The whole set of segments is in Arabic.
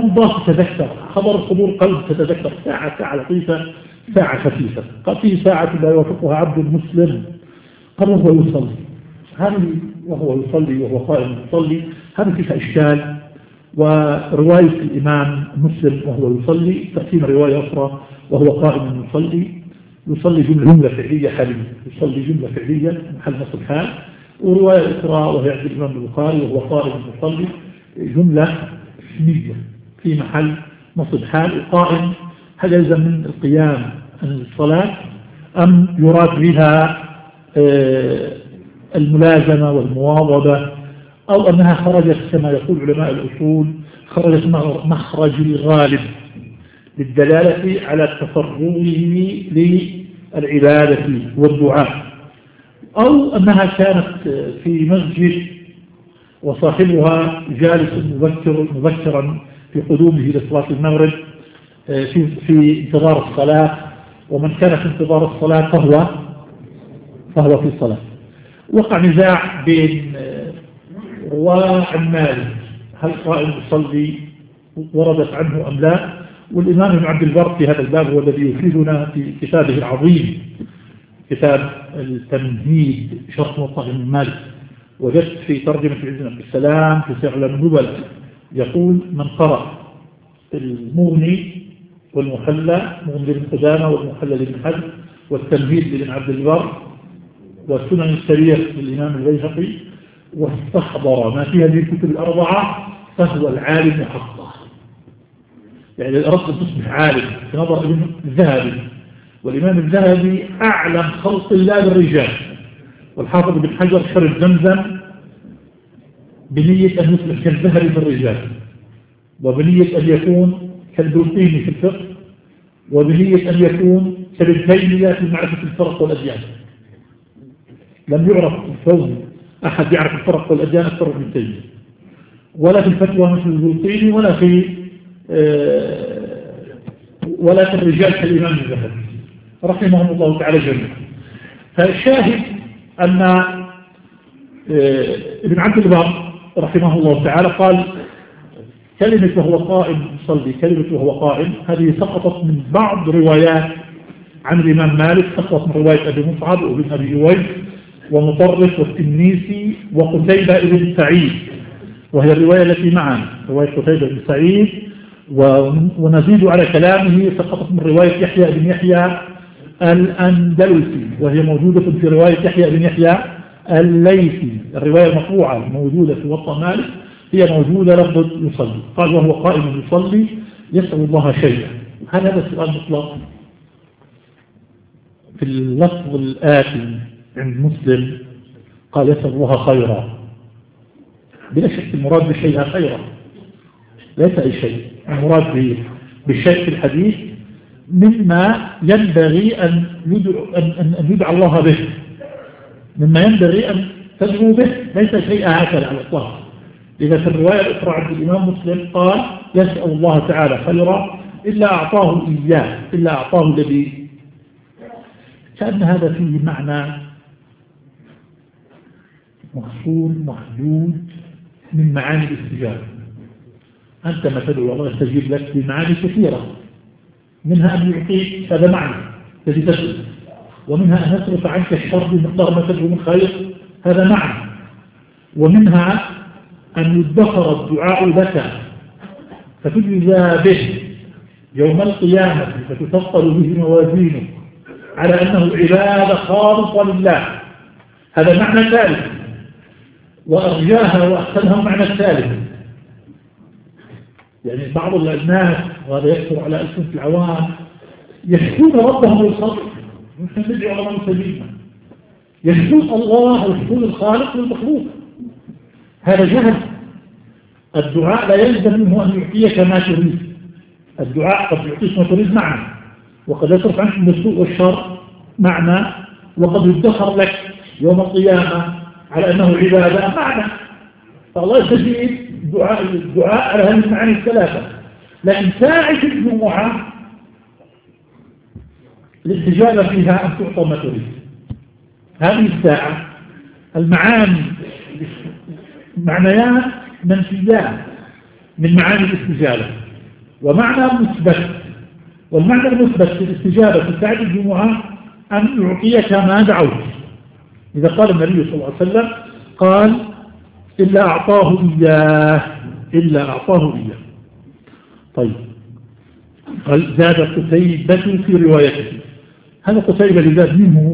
قلبه تتذكر، خبر صدور قلب تتذكر، ساعة لطيفة، ساعة خفيفة. قال في ساعة لا يوافقها عبد مسلم، قال وهو يصلي، هذه وهو يصلي وهو قائم يصلي، هذا فيها إشكال. ورواية الإمام مسلم وهو يصلي تأتينا رواية أخرى وهو قائم يصلي جملة فعلية حالية، يصلي جملة فعلية محل نصب حال. ورواية أخرى وهي عند الإمام البخاري وهو قائم يصلي جملة اسمية في محل نصب حال. القائم هل يلزم من القيام الصلاة أم يراد بها الملازمة والمواظبة، أو أنها خرجت كما يقول علماء الأصول خرجت مخرج الغالب للدلالة على تفرغه للعبادة والدعاء، أو أنها كانت في مسجد وصاحبها جالس مبكرا في قدومه لصلاة المغرب في انتظار الصلاة، ومن كان في انتظار الصلاة فهو في الصلاة. وقع نزاع بين رواه عن مالك هل قائم يصلي وردت عنه أم لا، والإمام ابن عبد البر في هذا الباب هو الذي يفيدنا في كتابه العظيم كتاب التمهيد شرح موطأ من مالك. وجدت في ترجمة عز بن عبد السلام في سير أعلام النبلاء يقول من قرأ المغني والمحلى، مغني بن قدامة والمحلى لابن حزم والتمهيد لابن عبد البر والسنن السرية للإمام البيهقي واستحضر ما فيها من الكتب الأربعة فهو العالم حقا. يعني الأردت أن تصبح عالم في نظر ابن الذهبي، والإمام الذهبي أعلم خلق الله بالرجال، والحافظ بن حجر شرب زمزم بنية أن يصبح كالذهبي بالرجال، وبنية أن يكون كالبلقيني في الفقه، وبنية أن يكون كابن تيمية في معرفة الفرق والأديان. لم يعرف الفوز أحد يعرف الفرق والأديان أكثر من تيمية، ولا في الفتوى مثل البلقيني، ولا في الرجال كالإمام الذهبي رحمه الله تعالى جميعا. فالشاهد أن ابن عبد البر رحمه الله تعالى قال كلمة وهو قائم يصلي، كلمة وهو قائم هذه سقطت من بعض روايات عن الإمام مالك، سقطت من رواية أبي مصعب وابن أبي أويس ومطرف والتنيسي وقتيبة بن سعيد، وهي الرواية التي معنا رواية قتيبة بن سعيد. ونزيد على كلامه سقطت من رواية يحيى بن يحيى الأندلسي، وهي موجودة في رواية يحيى بن يحيى الليثي. الرواية المطبوعة موجودة في وطأ مالك هي موجودة لفظ يصلي. قال وهو قائم يصلي يسأل الله شيئا. هل هذا السؤال مطلق؟ في اللفظ الآتي عند مسلم قال يسأل الله خيرا، بلا شك المراد بالشيء خيرا ليس أي شيء، المراد بالشيء في الحديث مما ينبغي أن يدعى الله به، مما ينبغي أن تدعو به، ليس شيء هكذا على الإطلاق. إذا في الرواية الأخرى عند الإمام مسلم قال يسأل الله تعالى خيرا إلا أعطاه إياه، إلا أعطاه الذي، كأن هذا فيه معنى مخصول محدود من معاني الاستجابة. أنت ما تدعو الله يستجيب لك بمعاني كثيرة، منها أن يعطيك، هذا معنى الذي تدعو، ومنها أن يصرف عنك الشر بمقدار ما تدعو من خير، هذا معنى، ومنها أن يدخر الدعاء لك فتجزى به يوم القيامة فتثقل به موازينه على أنه عبادة خالصة لله، هذا معنى ثالث. وأرجاها وأحسنها معنى ثالث. يعني بعض الناس وهذا يكثر على ألسنة العوام يشكون ربهم ويصرف، نحن ندعو على من سبيلنا، يشكون الله ويشكون الخالق والمخلوق، هذا جهل. الدعاء لا يلزم منه أن يعطيك ما تريد، الدعاء قد يعطيك ما تريد معنى، وقد يصرف عنك السوء والشر معنى، وقد يدخر لك يوم القيامة على أنه عبادة معنى. فالله يستجيب الدعاء على هذه المعاني الثلاثة. لكن ساعة الجمعة الاستجابة فيها أن تعطى ما تريد. هذه الساعة المعاني معنيان منفيان من معاني الاستجابة، ومعنى مثبت. والمعنى المثبت في الاستجابة في ساعة الجمعة أن يعطيك ما دعوت. إذا قال النبي صلى الله عليه وسلم قال إلا أعطاه إياه، إلا أعطاه إياه. طيب، قال زاد قتيبة في روايته. هذا قتيبة اللي زاد منه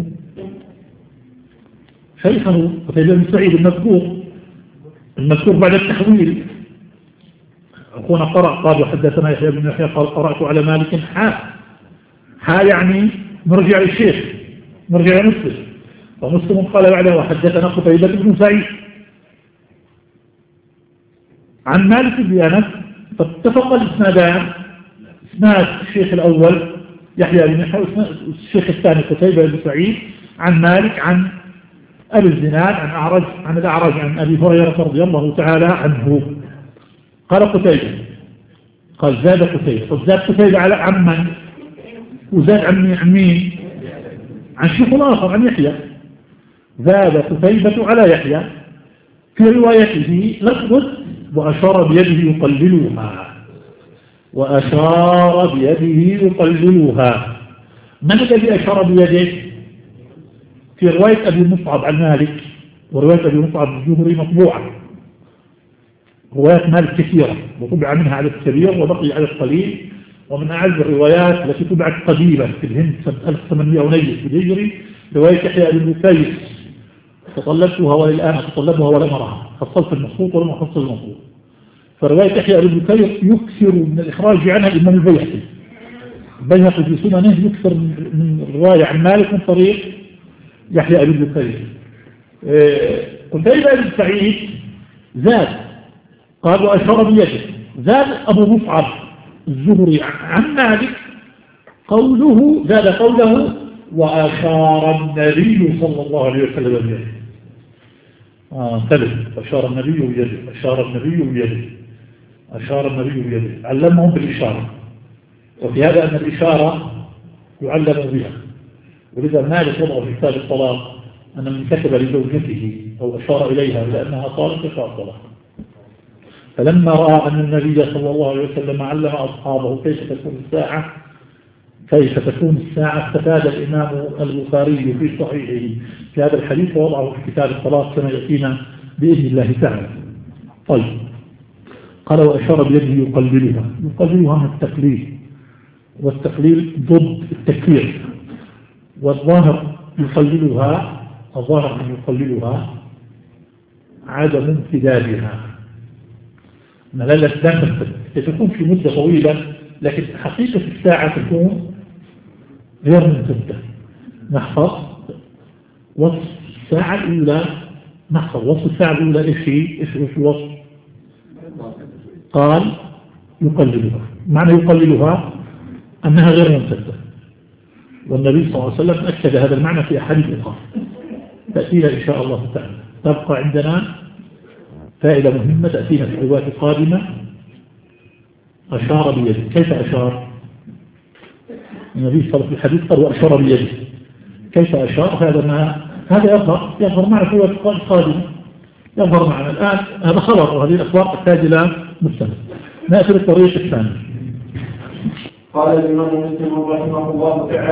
شيخه قتيبة بن سعيد المذكور بعد التحويل. أخونا قرأ قال وحدثنا يحيى بن يحيى قال قرأت على مالك يعني نرجع للشيخ، نرجع لمسلم، ومسلم قال بعده وحدثنا قتيبة بن سعيد عن مالك بن أنس. فاتفق الاسنادان، اسناد الشيخ الأول يحيى بن يحيى والشيخ الثاني قتيبة بن سعيد عن مالك عن أبي الزناد عن الأعرج عن أبي هريرة رضي الله تعالى عنه. قال قتيبة، قال زاد قتيبة. طب زاد قتيبة على عن من؟ وزاد عن مين؟ عن شيخ الآخر عن يحيى. زاد قتيبة على يحيى في روايته لفظ وأشار بيده يقللها، وأشار بيده يقللها. من الذي أشار بيده؟ في رواية أبي مصعب عن مالك، ورواية أبي مصعب الزهري مطبوعة، روايات مالك كثيرة وطبع منها على الكبير وبقي على القليل. ومن أعز الروايات التي طبعت قديما في الهند سنة 1800 ونيف الهجري رواية يحيى بن بكير، تطلبتها وللآن أتطلبها ولم أرها، حصلت المخطوط ولم أحصل المخطوط. فرواية يحيى بن بكير يكثر من الإخراج عنها الإمام البيهقي في سننه يكثر من الرواية عن مالك من طريق يحيى بن بكير. قتيبة بن سعيد زاد قال وأشار بيده. زاد أبو مصعب الزهري عن مالك قوله، زاد قوله وأشار النبي صلى الله عليه وسلم بيده. انتبه، أشار النبي بيده، أشار النبي بيده، أشار النبي بيده، علمهم بالإشارة. وفي هذا أن الإشارة يعلم بها. ولذا مالك وضع في كتاب الطلاق أن من كتب لزوجته أو أشار إليها لأنها طالق فقال طلاق. فلما رأى أن النبي صلى الله عليه وسلم علم أصحابه كيف تكون الساعة استفاد الإمام البخاري في صحيحه في هذا الحديث ووضعه في كتاب الطلاق كما يأتينا بإذن الله تعالى. طيب، قال وأشار بيده يقللها من التقليل، والتقليل ضد التكفير. والظاهر يقللها، الظاهر أن يقللها عدم امتدادها، ملالة دم تكون في مدة طويلة، لكن حقيقة الساعة تكون غير ممتدة. نحفظ وصف الساعة الأولى، نحفظ وصف الساعة الأولى إيش الوصف؟ قال يقللها. معنى يقللها أنها غير ممتدة، والنبي صلى الله عليه وسلم أكد هذا المعنى في أحاديث أخرى تأتينا إن شاء الله تعالى. تبقى عندنا فائدة مهمة تأتينا في الرواية القادمة. أشار بيده. كيف أشار؟ النبي صلى الله عليه وسلم في الحديث قال وأشار بيده. كيف أشار؟ هذا يظهر معنا في الرواية القادمة، يظهر معنا الآن. هذا خبر، وهذه الأخبار تحتاج إلى مستند. نأتي بالطريق الثاني. قال الإمام مسلم رحمه الله تعالى